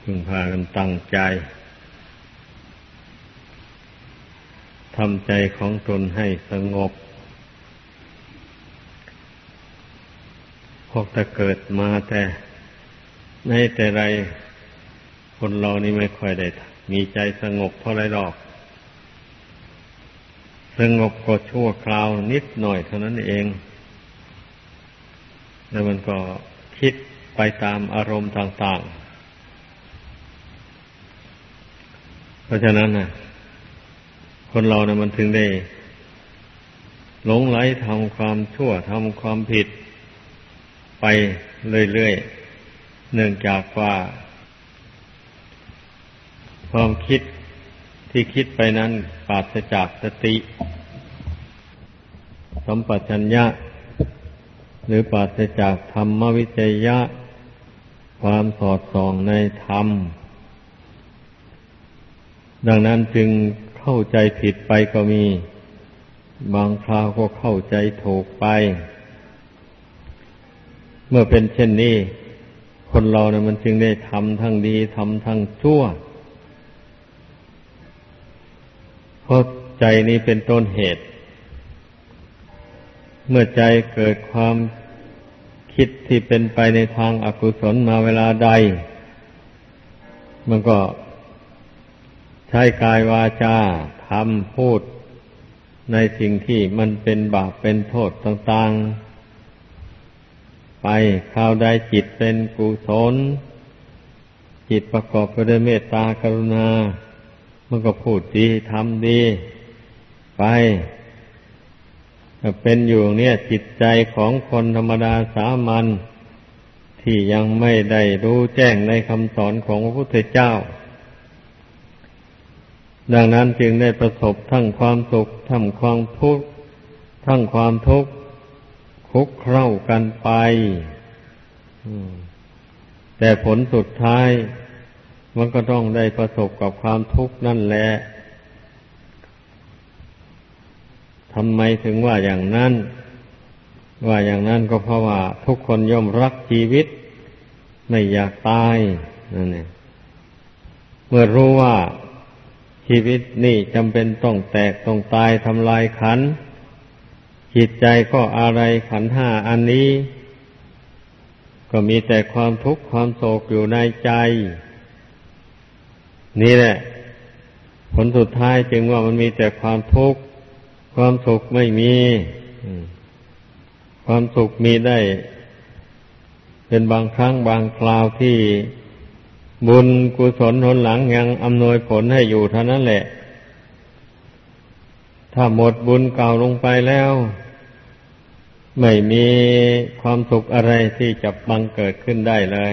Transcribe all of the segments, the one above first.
พึงพากันตั้งใจทำใจของตนให้สงบพวกแต่เกิดมาแต่ในแต่ไรคนเรานี่ไม่ค่อยได้มีใจสงบเท่าไรหรอกสงบก็ชั่วคราวนิดหน่อยเท่านั้นเองแล้วมันก็คิดไปตามอารมณ์ต่างๆเพราะฉะนั้นนะคนเรานะมันถึงได้หลงไหลทำความชั่วทำความผิดไปเรื่อยๆเนื่องจากว่าความคิดที่คิดไปนั้นปราศจากสติสัมปชัญญะหรือปราศจากธรรมวิจยะความสอดส่องในธรรมดังนั้นจึงเข้าใจผิดไปก็มีบางคราวก็เข้าใจถูกไปเมื่อเป็นเช่นนี้คนเราเนี่ยมันจึงได้ทำทั้งดีทำทั้งชั่วเพราะใจนี้เป็นต้นเหตุเมื่อใจเกิดความคิดที่เป็นไปในทางอกุศลมาเวลาใดมันก็ใช้กายวาจาทำพูดในสิ่งที่มันเป็นบาปเป็นโทษต่างๆไปคราวใดจิตเป็นกุศลจิตประกอบไปด้วยเมตตากรุณามันก็พูดดีทำดีไปเป็นอยู่เนี่ยจิตใจของคนธรรมดาสามัญที่ยังไม่ได้รู้แจ้งในคำสอนของพระพุทธเจ้าดังนั้นจึงได้ประสบทั้งความสุขทั้งความทุกข์ทั้งความทุกข์คุกเข้ากันไปแต่ผลสุดท้ายมันก็ต้องได้ประสบกับความทุกข์นั่นแหละทำไมถึงว่าอย่างนั้นก็เพราะว่าทุกคนย่อมรักชีวิตไม่อยากตายนั่นเองเมื่อรู้ว่าชีวิตนี่จำเป็นต้องแตกต้องตายทำลายขันธ์จิตใจก็อะไรขันธ์ห้าอันนี้ก็มีแต่ความทุกข์ความโศกอยู่ในใจนี่แหละผลสุดท้ายจึงว่ามันมีแต่ความทุกข์ความสุขไม่มีความสุขมีได้เป็นบางครั้งบางคราวที่บุญกุศลหนหลังยังอำนวยผลให้อยู่เท่านั้นแหละถ้าหมดบุญเก่าลงไปแล้วไม่มีความสุขอะไรที่จะบังเกิดขึ้นได้เลย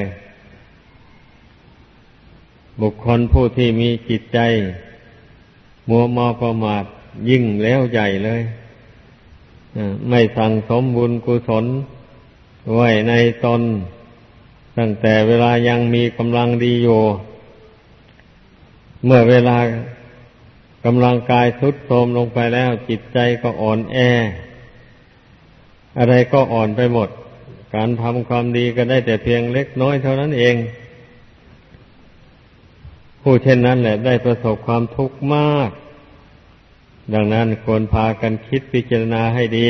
บุคคลผู้ที่มีจิตใจมัวเมาประมาทยิ่งแล้วใหญ่เลยไม่สั่งสมบุญกุศลไว้ในตนตั้งแต่เวลายังมีกำลังดีอยู่เมื่อเวลากำลังกายทรุดโทรมลงไปแล้วจิตใจก็อ่อนแออะไรก็อ่อนไปหมดการทำความดีก็ได้แต่เพียงเล็กน้อยเท่านั้นเองผู้เช่นนั้นแหละได้ประสบความทุกข์มากดังนั้นควรพากันคิดพิจารณาให้ดี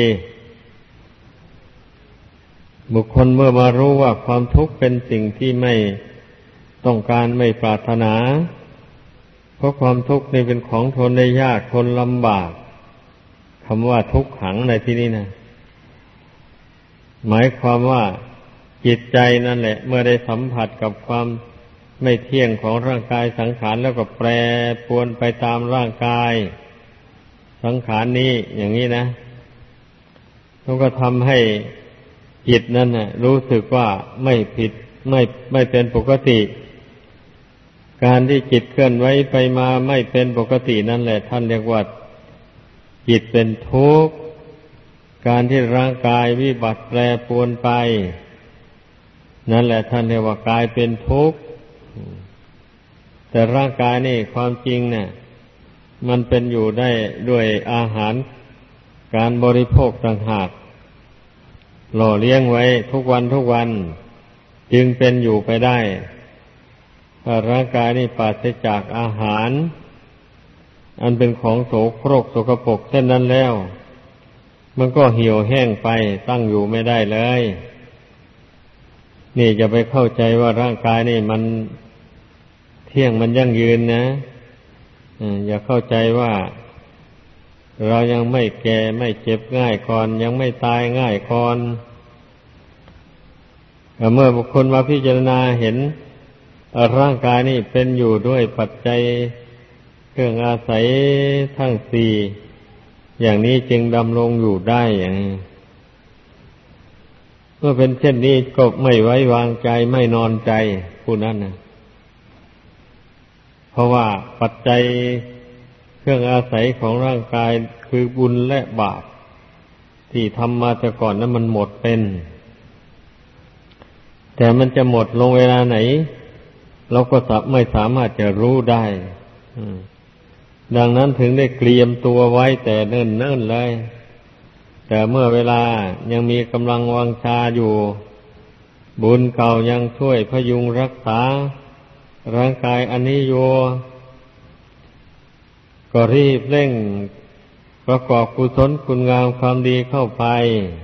บุคคลเมื่อมารู้ว่าความทุกข์เป็นสิ่งที่ไม่ต้องการไม่ปรารถนาเพราะความทุกข์นี่เป็นของทนได้ยากทนลำบากคำว่าทุกขังในที่นี้นะหมายความว่าจิตใจนั่นแหละเมื่อได้สัมผัสกับความไม่เที่ยงของร่างกายสังขารแล้วก็แปรปรวนไปตามร่างกายสังขารนี้อย่างนี้นะแล้วก็ทำให้จิตนั้นน่ะรู้สึกว่าไม่ผิดไม่เป็นปกติการที่จิตเคลื่อนไหวไปมาไม่เป็นปกตินั่นแหละท่านเรียกว่าจิตเป็นทุกข์การที่ร่างกายวิบัติแปรปรวนไปนั่นแหละท่านเรียกว่ากายเป็นทุกข์แต่ร่างกายนี่ความจริงเนี่ยมันเป็นอยู่ได้ด้วยอาหารการบริโภคต่างหากหล่อเลี้ยงไว้ทุกวันจึงเป็นอยู่ไปได้ถ้าร่างกายนี่ปราศจากอาหารอันเป็นของโสโครกสกปรกเช่นนั้นแล้วมันก็เหี่ยวแห้งไปตั้งอยู่ไม่ได้เลยนี่จะไปเข้าใจว่าร่างกายนี่มันเที่ยงมันยั่งยืนนะอย่าเข้าใจว่าเรายังไม่แก่ไม่เจ็บง่ายก่อนยังไม่ตายง่ายก่อนเมื่อบุคคลมาพิจารณาเห็นร่างกายนี่เป็นอยู่ด้วยปัจจัยเครื่องอาศัยทั้งสี่อย่างนี้จึงดำรงอยู่ได้อย่างนี้เมื่อเป็นเช่นนี้ก็ไม่ไว้วางใจไม่นอนใจผู้นั้นนะเพราะว่าปัจจัยเครื่องอาศัยของร่างกายคือบุญและบาปที่ทำมาแต่ก่อนนั้นมันหมดเป็นแต่มันจะหมดลงเวลาไหนเราก็ไม่สามารถจะรู้ได้ดังนั้นถึงได้เตรียมตัวไว้แต่เนิ่นๆเลยแต่เมื่อเวลายังมีกำลังวังชาอยู่บุญเก่ายังช่วยพยุงรักษาร่างกายอันนี้อยู่ก็รีบเร่งประกอบกุศลคุณงามความดีเข้าไป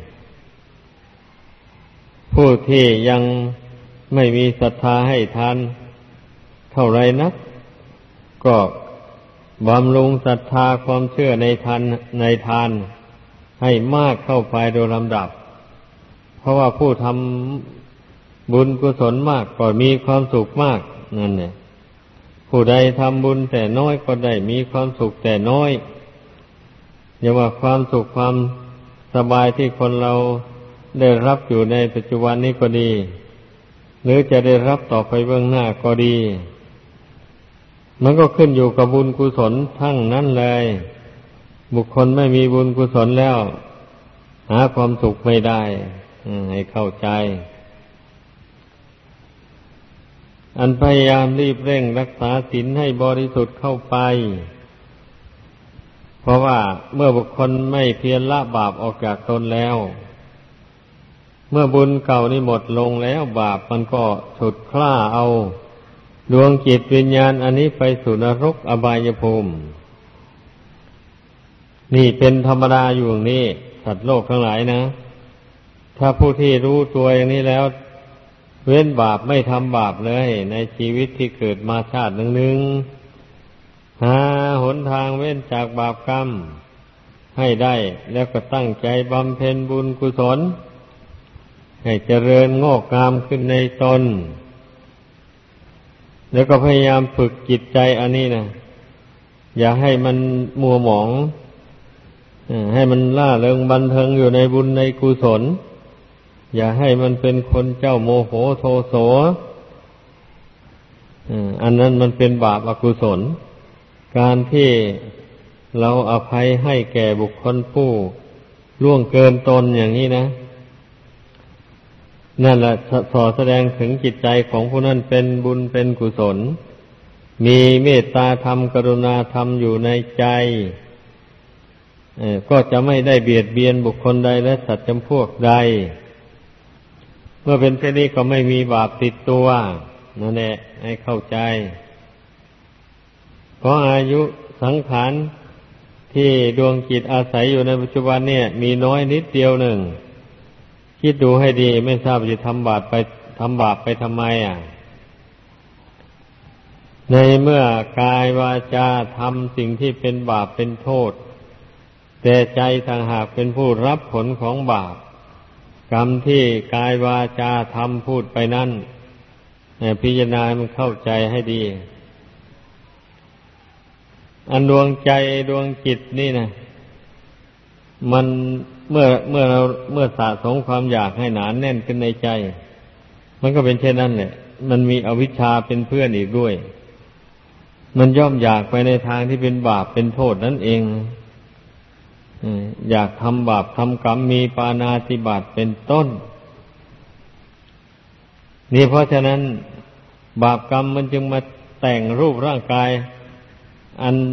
ผู้ที่ยังไม่มีศรัทธาให้ทานเท่าไรนักก็บำรุงศรัทธาความเชื่อในทานให้มากเข้าไปโดยลำดับเพราะว่าผู้ทำบุญกุศลมากก็มีความสุขมากนั่นเนี่ยผู้ใดทำบุญแต่น้อยก็ได้มีความสุขแต่น้อยอย่าว่าความสุขความสบายที่คนเราได้รับอยู่ในปัจจุบันนี้ก็ดีหรือจะได้รับต่อไปเบื้องหน้าก็ดีมันก็ขึ้นอยู่กับบุญกุศลทั้งนั้นเลยบุคคลไม่มีบุญกุศลแล้วหาความสุขไม่ได้ให้เข้าใจอันพยายามรีบเร่งรักษาศีลให้บริสุทธิ์เข้าไปเพราะว่าเมื่อบุคคลไม่เพียรละบาปออกจากตนแล้วเมื่อบุญเก่านี่หมดลงแล้วบาปมันก็ฉุดคล้าเอาดวงจิตวิญญาณอันนี้ไปสู่นรกอบายภูมินี่เป็นธรรมดาอยู่อย่างนี้สัตว์โลกทั้งหลายนะถ้าผู้ที่รู้ตัวอย่างนี้แล้วเว้นบาปไม่ทำบาปเลยในชีวิตที่เกิดมาชาติหนึ่งหาหนทางเว้นจากบาปกรรมให้ได้แล้วก็ตั้งใจบำเพ็ญบุญกุศลให้เจริญงอกงามขึ้นในตนแล้วก็พยายามฝึกจิตใจอันนี้นะอย่าให้มันมัวหมองให้มันล่าเริงบันเทิงอยู่ในบุญในกุศลอย่าให้มันเป็นคนเจ้าโมโหโทโสอันนั้นมันเป็นบาปอกุศลการที่เราอภัยให้แก่บุคคลผู้ล่วงเกินตนอย่างนี้นะนั่นแหละสอแสดงถึงจิตใจของผู้นั้นเป็นบุญเป็นกุศลมีเมตตาธรรมกรุณาธรรมอยู่ในใจก็จะไม่ได้เบียดเบียนบุคคลใดและสัตว์จำพวกใดเมื่อเป็นเช่นนี้ก็ไม่มีบาปติดตัวนั่นแหละให้เข้าใจเพราะอายุสังขารที่ดวงจิตอาศัยอยู่ในปัจจุบันเนี่ยมีน้อยนิดเดียวหนึ่งคิดดูให้ดีไม่ทราบจะทำบาปไปทำไมในเมื่อกายวาจาทำสิ่งที่เป็นบาปเป็นโทษแต่ใจต่างหากเป็นผู้รับผลของบาปกรรมที่กายวาจาทำพูดไปนั้นพิจารณามันเข้าใจให้ดีอันดวงใจดวงจิตนี่นะมันเมื่อสะสมความอยากให้หนาแน่นขึ้นในใจมันก็เป็นเช่นนั้นแหละมันมีอวิชชาเป็นเพื่อนอีกด้วยมันย่อมอยากไปในทางที่เป็นบาปเป็นโทษนั่นเองอยากทำบาปทำกรรมมีปาณาติบาตเป็นต้นนี่เพราะฉะนั้นบาปกรรมมันจึงมาแต่งรูปร่างกายอัน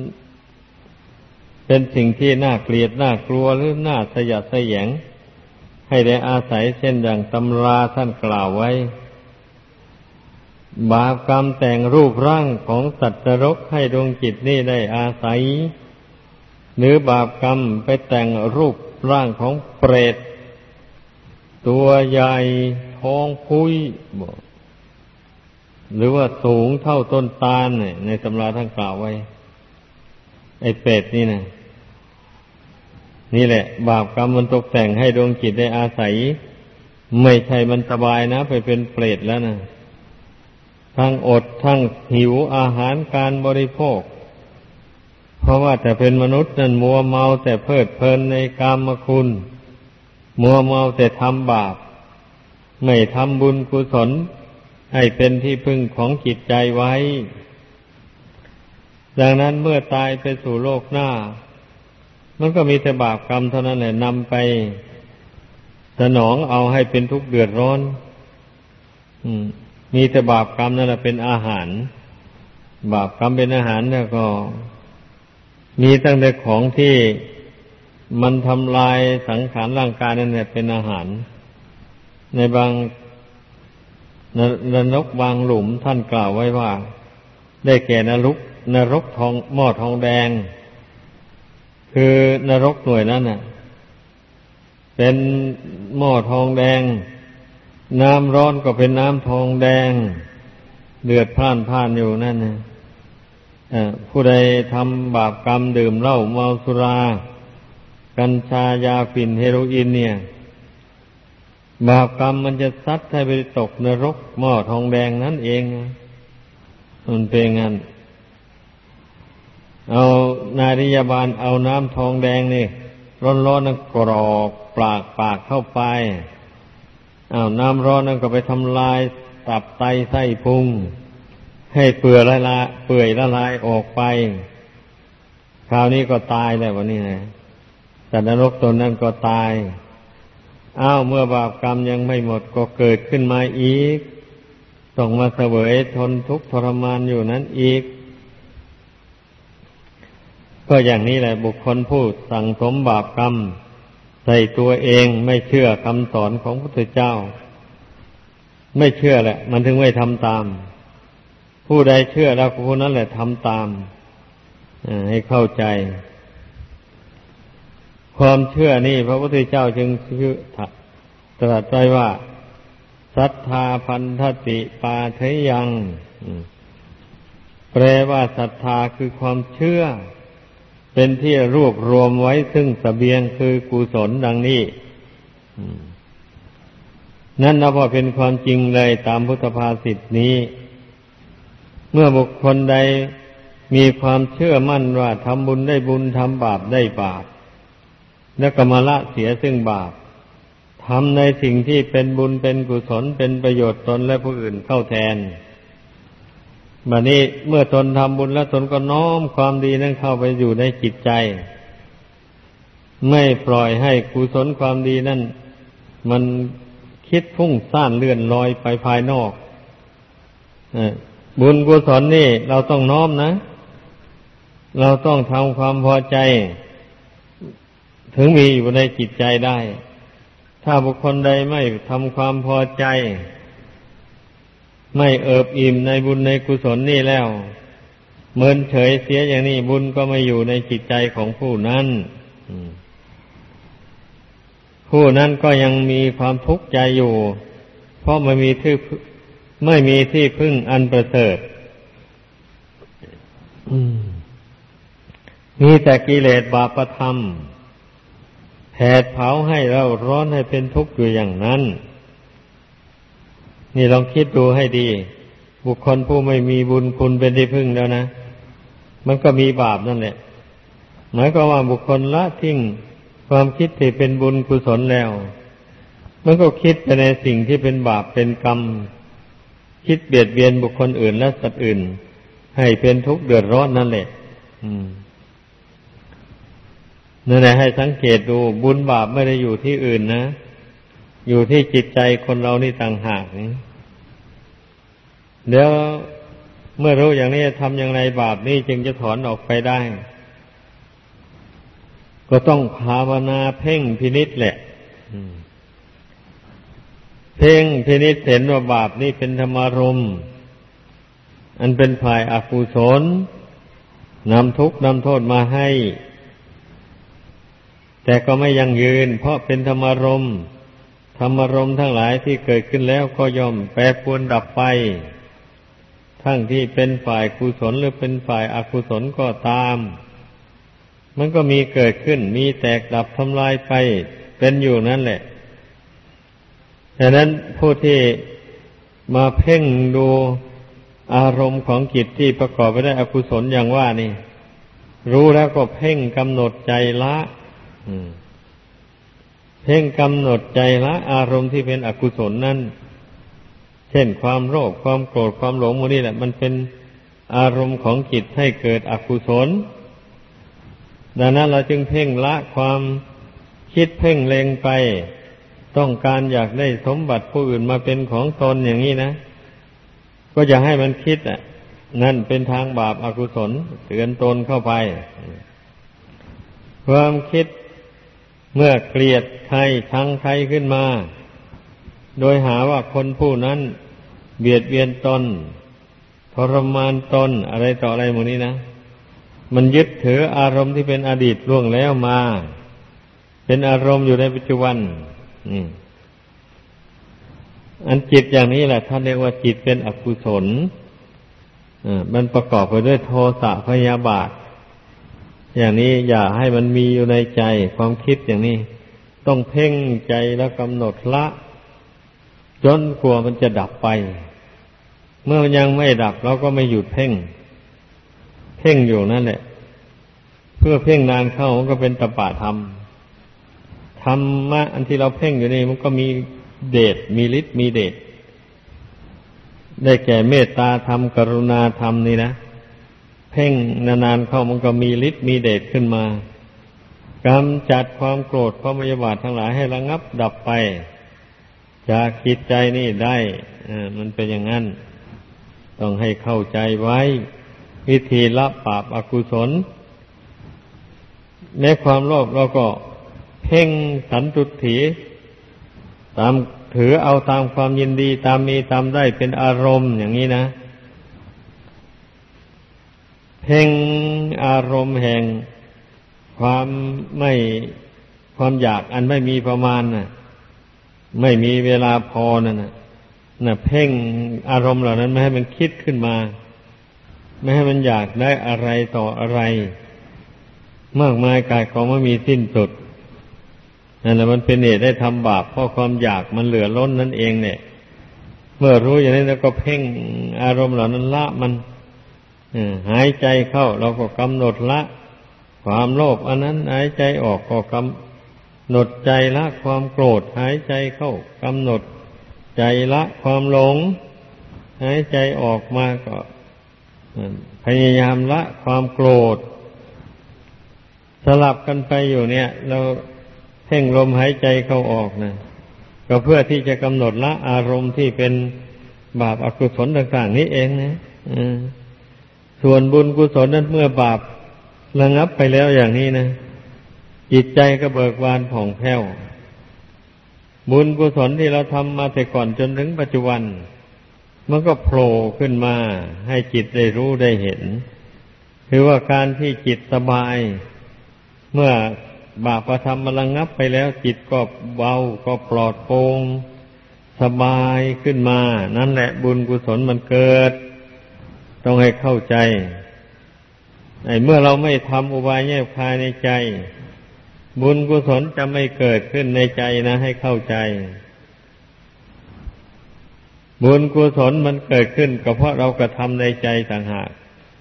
เป็นสิ่งที่น่าเกลียดน่ากลัวหรือน่าสยดสยองให้ได้อาศัยเช่นอย่างตำราท่านกล่าวไว้บาปกรรมแต่งรูปร่างของสัตว์นรกให้ดวงจิตนี่ได้อาศัยหรือบาปกรรมไปแต่งรูปร่างของเปรตตัวใหญ่ท้องพุ้ยหรือว่าสูงเท่าต้นตาลในตำราท่านกล่าวไว้ไอ้เปรตนี่นะนี่แหละบาปกรรมมันตกแต่งให้ดวงจิตได้อาศัยไม่ใช่มันสบายนะไปเป็นเปรตแล้วนะทั้งอดทั้งหิวอาหารการบริโภคเพราะว่าแต่เป็นมนุษย์นั้นมัวเมาแต่เพลิดเพลินในกามคุณมัวเมาแต่ทำบาปไม่ทำบุญกุศลให้เป็นที่พึ่งของจิตใจไว้ดังนั้นเมื่อตายไปสู่โลกหน้ามันก็มีแต่บาปกรรมเท่านั้นแหละนำไปสนองเอาให้เป็นทุกข์เดือดร้อนมีแต่บาปกรรมนั่นแหละเป็นอาหารบาปกรรมเป็นอาหารแล้วก็มีตั้งแต่ของที่มันทำลายสังขารร่างกายนั่นแหละเป็นอาหารในบางนรกบางหลุมท่านกล่าวไว้ว่าได้แก่นรกทองหม้อทองแดงคือนรกหน่วยนั้นน่ะเป็นหม้อทองแดงน้ำร้อนก็เป็นน้ำทองแดงเดือดพล่านอยู่นั่นนะผู้ใดทำบาปกรรมดื่มเหล้าเมาสุรากัญชายาฝิ่นเฮโรอีนเนี่ยบาปกรรมมันจะซัดให้ไปตกนรกหม้อทองแดงนั่นเองมันเป็นงั้นเอานายริยาบาลเอาน้ำทองแดงนี่ร้อนๆนั่นกรอกปากเข้าไปน้ำร้อนนั่นก็ไปทำลายตับไตไส้พุงให้เปื่อยละลายออกไปคราวนี้ก็ตายแล้ววันนี้นะสัตว์นรกตนนั้นก็ตายเมื่อบาปกรรมยังไม่หมดก็เกิดขึ้นมาอีกต้องมาเสวยทนทุกข์ทรมานอยู่นั้นอีกก็อย่างนี้แหละบุคคลผู้สั่งสมบาปกรรมใส่ตัวเองไม่เชื่อคำสอนของพระพุทธเจ้าไม่เชื่อแหละมันถึงไม่ทำตามผู้ใดเชื่อแล้วผู้นั้นแหละทำตามให้เข้าใจความเชื่อนี่พระพุทธเจ้าจึงตรัสไว้ว่าศรัทธาพันธติปาเทยังแปลว่าศรัทธาคือความเชื่อเป็นที่รวบรวมไว้ซึ่งเสบียงคือกุศลดังนี้นั่นนับว่าเป็นความจริงเลยตามพุทธภาษิตนี้เมื่อบุคคลใดมีความเชื่อมั่นว่าทำบุญได้บุญทำบาปได้บาปแล้วก็มาละเสียซึ่งบาปทำในสิ่งที่เป็นบุญเป็นกุศลเป็นประโยชน์ตนและผู้อื่นเข้าแทนบัดนี้เมื่อตนทำบุญแล้วตนก็น้อมความดีนั้นเข้าไปอยู่ในจิตใจไม่ปล่อยให้กุศลความดีนั้นมันคิดฟุ้งซ่านเลื่อนลอยไปภายนอกบุญกุศลนี่เราต้องน้อมนะเราต้องทำความพอใจถึงมีอยู่ในจิตใจได้ถ้าบุคคลใดไม่ทำความพอใจไม่เอิบอิ่มในบุญในกุศลนี่แล้วเมินเฉยเสียอย่างนี้บุญก็ไม่อยู่ในจิตใจของผู้นั้นผู้นั้นก็ยังมีความทุกข์ใจอยู่เพราะไม่มีที่พึ่งอันประเสริฐมีแต่กิเลสบาปธรรมแผดเผาให้เราร้อนให้เป็นทุกข์อยู่อย่างนั้นนี่ลองคิดดูให้ดีบุคคลผู้ไม่มีบุญคุณเป็นที่พึ่งแล้วนะมันก็มีบาปนั่นแหละหมายความว่าบุคคลละทิ้งความคิดที่เป็นบุญกุศลแล้วมันก็คิดไปในสิ่งที่เป็นบาปเป็นกรรมคิดเบียดเบียนบุคคลอื่นและสัตว์อื่นให้เป็นทุกข์เดือดร้อนนั่นแหละนั่นแหละให้สังเกตดูบุญบาปไม่ได้อยู่ที่อื่นนะอยู่ที่จิตใจคนเรานี่ต่างหากเดี๋ยวเมื่อรู้อย่างนี้ทำอย่างไรบาปนี้จึงจะถอนออกไปได้ก็ต้องภาวนาเพ่งพินิจแหละเพ่งพินิจเห็นว่าบาปนี่เป็นธรรมารมณ์อันเป็นฝ่ายอกุศลนำทุกข์นำโทษมาให้แต่ก็ไม่ยั่งยืนเพราะเป็นธรรมารมณ์ทั้งหลายที่เกิดขึ้นแล้วก็ย่อมแปรปรวนดับไปทั้งที่เป็นฝ่ายกุศลหรือเป็นฝ่ายอกุศลก็ตามมันก็มีเกิดขึ้นมีแตกดับทำลายไปเป็นอยู่นั่นแหละฉะนั้นผู้ที่มาเพ่งดูอารมณ์ของจิตที่ประกอบไปด้วยอกุศลอย่างว่านี่รู้แล้วก็เพ่งกำหนดใจละเพ่งกำหนดใจละอารมณ์ที่เป็นอกุศลนั่นเช่นความโลภความโกรธความหลงพวกนี้แหละมันเป็นอารมณ์ของจิตให้เกิดอกุศลดังนั้นเราจึงเพ่งละความคิดเพ่งเล็งไปต้องการอยากได้สมบัติผู้อื่นมาเป็นของตนอย่างนี้นะก็อย่าให้มันคิดนั่นเป็นทางบาปอกุศลเตือนตนเข้าไปความคิดเมื่อเกลียดใครชังใครขึ้นมาโดยหาว่าคนผู้นั้นเบียดเบียนตนทรมานตนอะไรต่ออะไรหมดนี้นะมันยึดถืออารมณ์ที่เป็นอดีตล่วงแล้วมาเป็นอารมณ์อยู่ในปัจจุบันอันจิตอย่างนี้แหละท่านเรียกว่าจิตเป็นอกุศลมันประกอบไปด้วยโทสะพยาบาทอย่างนี้อย่าให้มันมีอยู่ในใจความคิดอย่างนี้ต้องเพ่งใจแล้วกำหนดละจนกว่ามันจะดับไปเมื่อมันยังไม่ดับเราก็ไม่หยุดเพ่งอยู่นั่นแหละเพื่อเพ่งนานเข้ามันก็เป็นตปะธรรมธรรมะอันที่เราเพ่งอยู่นี่มันก็มีเดชมีฤทธิ์มีเดชได้แก่เมตตาธรรมกรุณาธรรมนี่นะเพ่งนานๆเข้ามันก็มีฤทธิ์มีเดชขึ้นมากำจัดความโกรธความพยาบาททั้งหลายให้ระงับดับไปจากจิตใจนี่ได้มันเป็นอย่างนั้นต้องให้เข้าใจไว้วิธีละบาปอกุศลในความโลภเราก็เพ่งสันตุถีตามถือเอาตามความยินดีตามมีตามได้เป็นอารมณ์อย่างนี้นะเพ่งอารมณ์แห่งความอยากอันไม่มีประมาณน่ะไม่มีเวลาพอนั่นน่ะเพ่งอารมณ์เหล่านั้นไม่ให้มันคิดขึ้นมาไม่ให้มันอยากได้อะไรต่ออะไรมากมายกายกองไม่มีสิ้นสุดนั่นแหละมันเป็นเหตุได้ทำบาปเพราะความอยากมันเหลือล้นนั่นเองเนี่ยเมื่อรู้อย่างนี้แล้วก็เพ่งอารมณ์เหล่านั้นละมันหายใจเข้าเราก็กำหนดละความโลภอันนั้นหายใจออกก็กำหนดใจละความโกรธหายใจเข้ากำหนดใจละความหลงหายใจออกมาก็พยายามละความโกรธสลับกันไปอยู่เนี่ยเราเพ่งลมหายใจเข้าออกนะก็เพื่อที่จะกำหนดละอารมณ์ที่เป็นบาปอกุศลต่างๆนี้เองนะส่วนบุญกุศลนั้นเมื่อบาประงับไปแล้วอย่างนี้นะจิตใจก็เบิกบานผ่องแผ้วบุญกุศลที่เราทำมาแต่ก่อนจนถึงปัจจุบันมันก็โผล่ขึ้นมาให้จิตได้รู้ได้เห็นคือว่าการที่จิตสบายเมื่อบาปธรรมมันระงับไปแล้วจิตก็เบาก็ปลอดโปร่งสบายขึ้นมานั่นแหละบุญกุศลมันเกิดต้องให้เข้าใจเมื่อเราไม่ทำอุบายแยบคายในใจบุญกุศลจะไม่เกิดขึ้นในใจนะให้เข้าใจบุญกุศลมันเกิดขึ้นก็เพราะเรากระทำในใจต่างหาก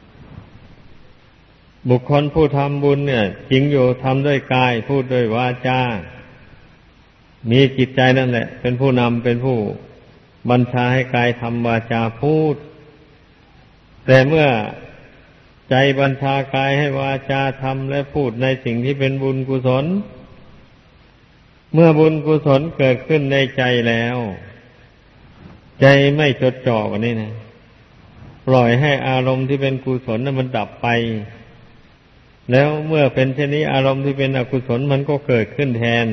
บุคคลผู้ทำบุญเนี่ยจริงอยู่ทำด้วยกายพูดด้วยวาจามีจิตใจนั่นแหละเป็นผู้นำเป็นผู้บัญชาให้กายทำวาจาพูดแต่เมื่อใจบัญชากายให้วาจาทำและพูดในสิ่งที่เป็นบุญกุศลเมื่อบุญกุศลเกิดขึ้นในใจแล้วใจไม่จดจ่อกันนี่นะปล่อยให้อารมณ์ที่เป็นกุศลนั้นมันดับไปแล้วเมื่อเป็นเช่นนี้อารมณ์ที่เป็นอกุศลมันก็เกิดขึ้นแทน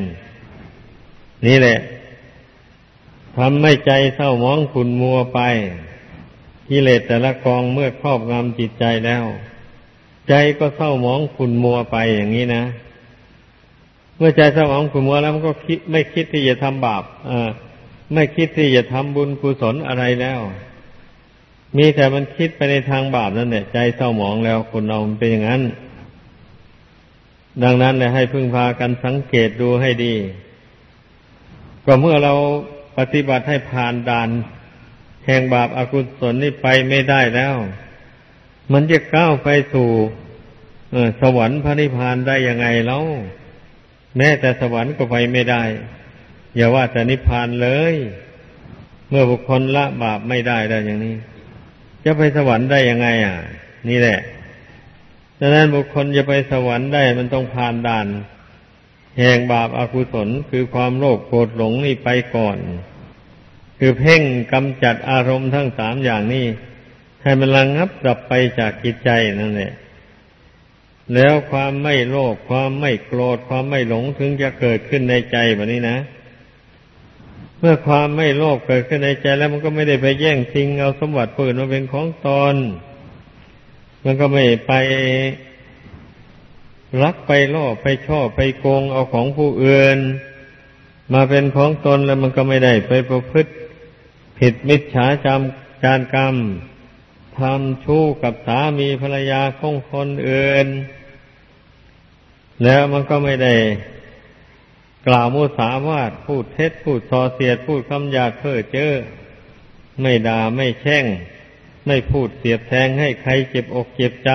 นี่แหละทำให้ใจเศร้าหมองขุ่นมัวไปกิเลสแต่ละกองเมื่อครอบงำจิตใจแล้วใจก็เศร้าหมองขุ่นมัวไปอย่างนี้นะเมื่อใจเศร้าหมองขุ่นมัวแล้วมันก็ไม่คิดที่จะทำบาปไม่คิดที่จะทำบุญกุศลอะไรแล้วมีแต่มันคิดไปในทางบาปนั่นแหละใจเศร้าหมองแล้วคนเรามันเป็นอย่างนั้นดังนั้นเลยให้พึ่งพากันสังเกตดูให้ดีก็เมื่อเราปฏิบัติให้ผ่านด่านแห่งบาปอกุศลนี่ไปไม่ได้แล้วมันจะก้าวไปสู่สวรรค์พระนิพพานได้ยังไงแล้วแม้แต่สวรรค์ก็ไปไม่ได้อย่าว่าแต่นิพพานเลยเมื่อบุคคลละบาปไม่ได้แล้วอย่างนี้จะไปสวรรค์ได้ยังไงนี่แหละดังนั้นบุคคลจะไปสวรรค์ได้มันต้องผ่านด่านแห่งบาปอกุศลคือความโลภโกรธหลงนี่ไปก่อนคือเพ่งกำจัดอารมณ์ทั้งสามอย่างนี้ให้มันระงับดับไปจากจิตใจนั่นแหละแล้วความไม่โลภความไม่โกรธความไม่หลงถึงจะเกิดขึ้นในใจแบบนี้นะเมื่อความไม่โลภเกิดขึ้นในใจแล้วมันก็ไม่ได้ไปแย่งชิงเอาสมบัติผู้อื่นมาเป็นของตนมันก็ไม่ไปรักไปล่อไปชอบไปโกงเอาของผู้อื่นมาเป็นของตนแล้วมันก็ไม่ได้ไปประพฤติผิดมิจฉาจารกรรมทำชู้กับสามีภรรยาของคนอื่นแล้วมันก็ไม่ได้กล่าวมุสาวาทพูดเท็จพูดส่อเสียดพูดคำหยาบเพ้อเจ้อไม่ด่าไม่แช่งไม่พูดเสียดแทงให้ใครเจ็บอกเจ็บใจ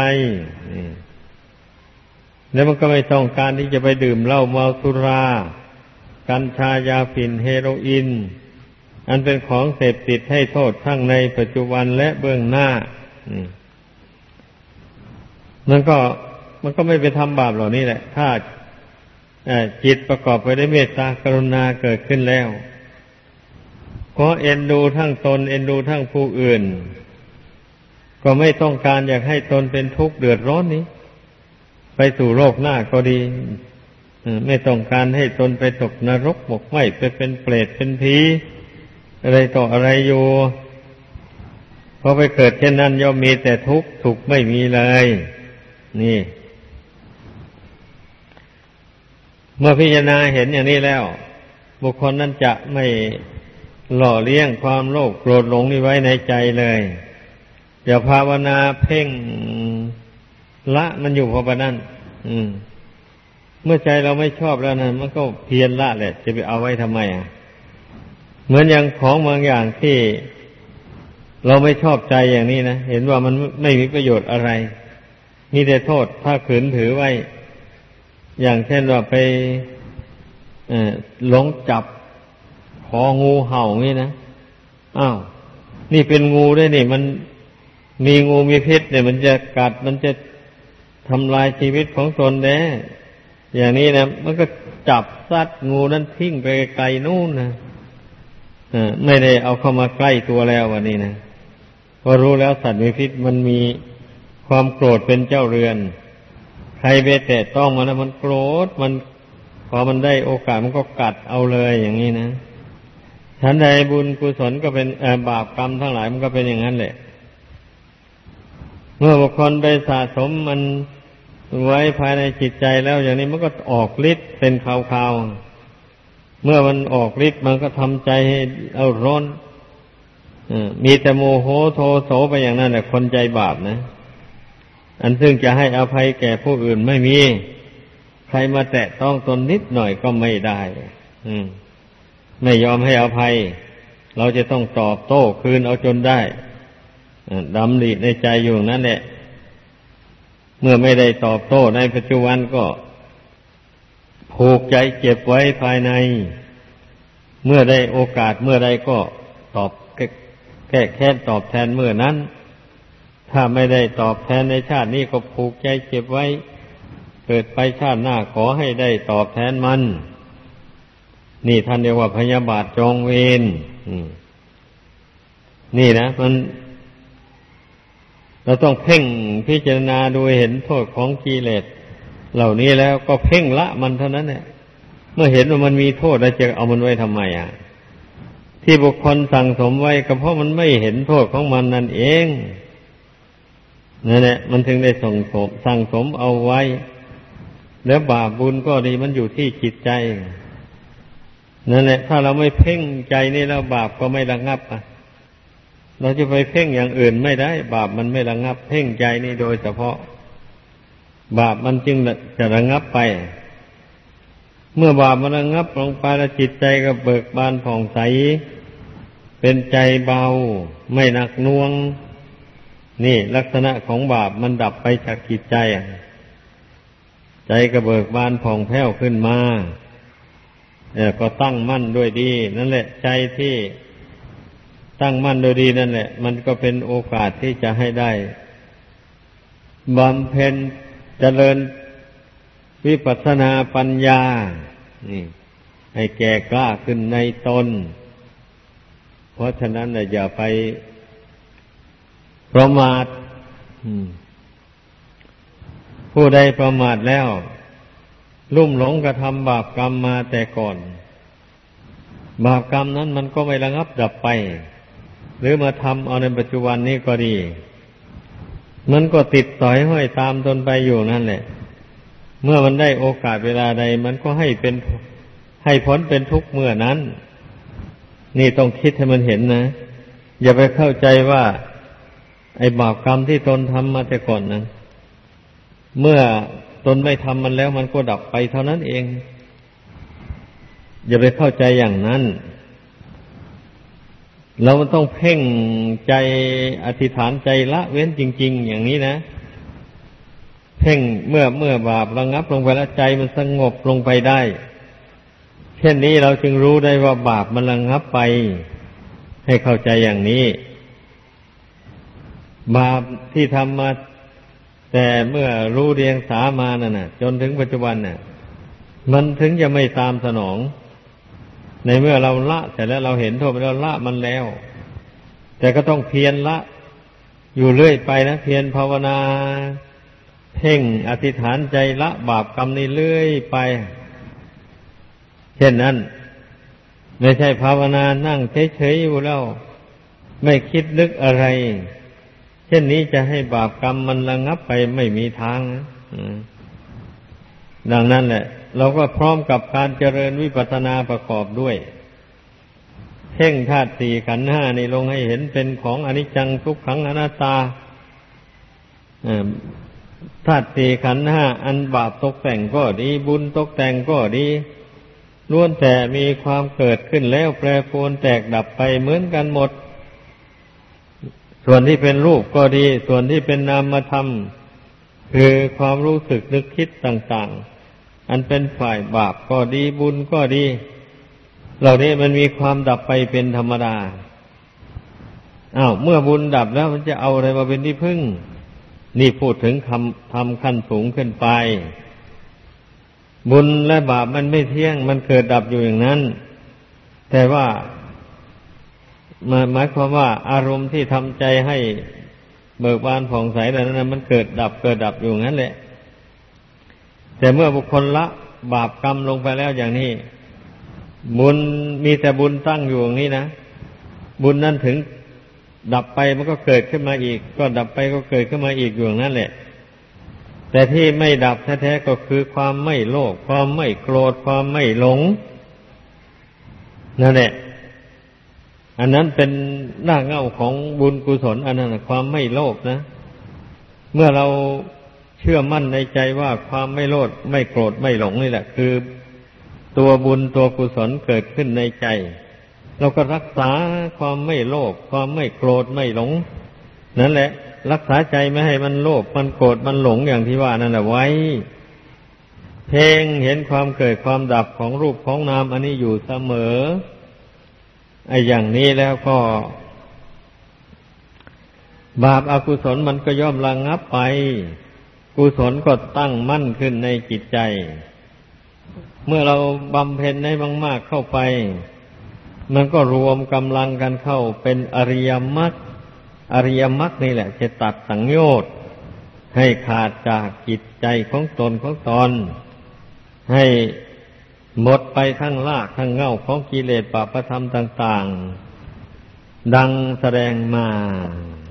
แล้วมันก็ไม่ต้องการที่จะไปดื่มเหล้าเมาสุรากัญชายาฝิ่นเฮโรอีนอันเป็นของเสพติดให้โทษทั้งในปัจจุบันและเบื้องหน้ามันก็ไม่ไปทำบาปเหล่านี้แหละถ้าจิตประกอบไปด้วยเมตตากรุณาเกิดขึ้นแล้วเพราะเอ็นดูทั้งตนเอ็นดูทั้งผู้อื่นก็ไม่ต้องการอยากให้ตนเป็นทุกข์เดือดร้อนนี้ไปสู่โลกหน้าก็ดีไม่ต้องการให้ตนไปตกนรกหมกไหม้ไปเป็นเปรตเป็นผีอะไรต่ออะไรอยู่พอไปเกิดเช่นนั้นย่อมมีแต่ทุกข์สุขไม่มีเลยนี่เมื่อพิจารณาเห็นอย่างนี้แล้วบุคคลนั้นจะไม่หล่อเลี้ยงความโลภโกรธหลงนี้ไว้ในใจเลยอย่าภาวนาเพ่งละมันอยู่พอประนั้นเมื่อใจเราไม่ชอบแล้วนะมันก็เพียรละแหละจะไปเอาไว้ทำไมเหมือนอย่างของบางอย่างที่เราไม่ชอบใจอย่างนี้นะเห็นว่ามันไม่มีประโยชน์อะไรมีแต่โทษถ้าขืนถือไว้อย่างเช่นว่าไปหลงจับคองูเห่านี่นะอ้าวนี่เป็นงูด้วยนี่มันมีงูมีพิษเนี่ยมันจะกัดมันจะทำลายชีวิตของตนแน่อย่างนี้นะมันก็จับซัดงูนั้นทิ้งไปไกลนู่นนะไม่ได้เอาเข้ามาใกล้ตัวแล้ววันนี้นะพอรู้แล้วสัตว์มีพิษมันมีความโกรธเป็นเจ้าเรือนใครไปแตะต้องมันแล้วมันโกรธมันพอมันได้โอกาสมันก็กัดเอาเลยอย่างนี้นะฉันใดบุญกุศลก็เป็นบาปกรรมทั้งหลายมันก็เป็นอย่างนั้นแหละเมื่อบุคคลไปสะสมมันไว้ภายในจิตใจแล้วอย่างนี้มันก็ออกฤทธิ์เป็นคราวๆเมื่อมันออกฤทธิ์มันก็ทำใจให้เอาร้อนมีแต่โมโหโทโสไปอย่างนั้นแหละคนใจบาปนะอันซึ่งจะให้อภัยแก่ผู้อื่นไม่มีใครมาแตะต้องตนนิดหน่อยก็ไม่ได้ไม่ยอมให้อภัยเราจะต้องตอบโต้คืนเอาจนได้ดำริในใจอยู่นั่นแหละเมื่อไม่ได้ตอบโต้ในปัจจุบันก็ผูกใจเจ็บไว้ภายในเมื่อได้โอกาสเมื่อใดก็ตอบแก้แค้นตอบแทนเมื่อนั้นถ้าไม่ได้ตอบแทนในชาตินี้ก็ผูกใจเจ็บไว้เกิดไปชาติหน้าขอให้ได้ตอบแทนมันนี่ท่านเรียกว่าพยาบาทจองเวรนี่นะมันเราต้องเพ่งพิจารณาดูเห็นโทษของกิเลสเหล่านี้แล้วก็เพ่งละมันเท่านั้นแหละเมื่อเห็นว่ามันมีโทษแล้วจะเอามันไว้ทำไมที่บุคคลสั่งสมไว้ก็เพราะมันไม่เห็นโทษของมันนั่นเองนั่นแหละมันถึงได้สั่งสมเอาไว้แล้วบาปบุญก็ดีมันอยู่ที่จิตใจนั่นแหละถ้าเราไม่เพ่งใจนี่แล้วบาปก็ไม่ระงับเราจะไปเพ่งอย่างอื่นไม่ได้บาปมันไม่ระงับเพ่งใจนี่โดยเฉพาะบาปมันจึงจะระงับไปเมื่อบาปมันระงับลงไปแล้วจิตใจก็เบิกบานผ่องใสเป็นใจเบาไม่หนักหน่วงนี่ลักษณะของบาปมันดับไปจากจิตใจใจก็เบิกบานผ่องแผ้วขึ้นมาก็ตั้งมั่นด้วยดีนั่นแหละใจที่ตั้งมั่นด้วยดีนั่นแหละมันก็เป็นโอกาสที่จะให้ได้บำเพ็ญเจริญวิปัสสนาปัญญานี่ให้แก่กล้าขึ้นในตนเพราะฉะนั้นอย่าไปประมาทผู้ใดประมาทแล้วลุ่มหลงกระทำบาปกรรมมาแต่ก่อนบาปกรรมนั้นมันก็ไม่ระงับดับไปหรือมาทำเอาในปัจจุบันนี้ก็ดีมันก็ติดสอยห้อยตามตนไปอยู่นั่นแหละเมื่อมันได้โอกาสเวลาใดมันก็ให้ผลเป็นทุกข์เมื่อนั้นนี่ต้องคิดให้มันเห็นนะอย่าไปเข้าใจว่าไอ้บาปกรรมที่ตนทำมาแต่ก่อนนั้นเมื่อตนไม่ทำมันแล้วมันก็ดับไปเท่านั้นเองอย่าไปเข้าใจอย่างนั้นเราต้องเพ่งใจอธิษฐานใจละเว้นจริงๆอย่างนี้นะเพ่งเมื่อบาประงับลงไปแล้วใจมันสงบลงไปได้เช่นนี้เราจึงรู้ได้ว่าบาปมันระงับไปให้เข้าใจอย่างนี้บาปที่ทำมาแต่เมื่อรู้เรียงสามานั่นน่ะจนถึงปัจจุบันน่ะมันถึงจะไม่ตามสนองในเมื่อเราละแต่แล้วเราเห็นโทษไปแล้วละมันแล้วแต่ก็ต้องเพียรละอยู่เรื่อยไปนะเพียรภาวนาเพ่งอธิษฐานใจละบาปกรรมนี้เรื่อยไปเช่นนั้นไม่ใช่ภาวนานั่งเฉยๆอยู่แล้วไม่คิดนึกอะไรเช่นนี้จะให้บาปกรรมมันระงับไปไม่มีทางนะดังนั้นแหละเราก็พร้อมกับการเจริญวิปัสสนาประกอบด้วยเพ่งธาตุสี่ขันธ์ห้านี่ลงให้เห็นเป็นของอนิจจังทุกขังอนัตตาธาตุสี่ขันธ์ห้าอันบาปตกแต่งก็ดีบุญตกแต่งก็ดีล้วนแต่มีความเกิดขึ้นแล้วแปรปรวนแตกดับไปเหมือนกันหมดส่วนที่เป็นรูปก็ดีส่วนที่เป็นนามธรรมคือความรู้สึกนึกคิดต่างๆอันเป็นฝ่ายบาปก็ดีบุญก็ดีเหล่านี้มันมีความดับไปเป็นธรรมดาเมื่อบุญดับแล้วมันจะเอาอะไรมาเป็นที่พึ่งนี่พูดถึงทำขั้นสูงขึ้นไปบุญและบาปมันไม่เที่ยงมันเกิดดับอยู่อย่างนั้นแต่ว่าหมายความว่าอารมณ์ที่ทำใจให้เบิกบานผ่องใสแต่นั้นมันเกิดดับอยู่งั้นแหละแต่เมื่อบุคคลละบาปกรรมลงไปแล้วอย่างนี้บุญมีแต่บุญตั้งอยู่อย่างนี้นะบุญนั้นถึงดับไปมันก็เกิดขึ้นมาอีกก็ดับไปก็เกิดขึ้นมาอีกอยู่อย่างนั้นแหละแต่ที่ไม่ดับแท้ๆก็คือความไม่โลภความไม่โกรธความไม่หลงนั่นแหละอันนั้นเป็นรากเหง้าของบุญกุศลอันนั้นความไม่โลภนะเมื่อเราเชื่อมั่นในใจว่าความไม่โลภไม่โกรธไม่หลงนี่แหละคือตัวบุญตัวกุศลเกิดขึ้นในใจเราก็รักษาความไม่โลภความไม่โกรธไม่หลงนั่นแหละรักษาใจไม่ให้มันโลภมันโกรธมันหลงอย่างที่ว่านั่นแหละไว้เพ่งเห็นความเกิดความดับของรูปของนามอันนี้อยู่เสมออย่างนี้แล้วก็บาปอกุศลมันก็ย่อมระงับไปกุศลก็ตั้งมั่นขึ้นในจิตใจเมื่อเราบำเพ็ญให้มากๆเข้าไปมันก็รวมกำลังกันเข้าเป็นอริยมรรคอริยมรรคนี่แหละจะตัดสังโยชน์ให้ขาดจากจิตใจของตนให้หมดไปทั้งรากทั้งเหง้าของกิเลสบาปธรรมต่างๆดังแสดงมา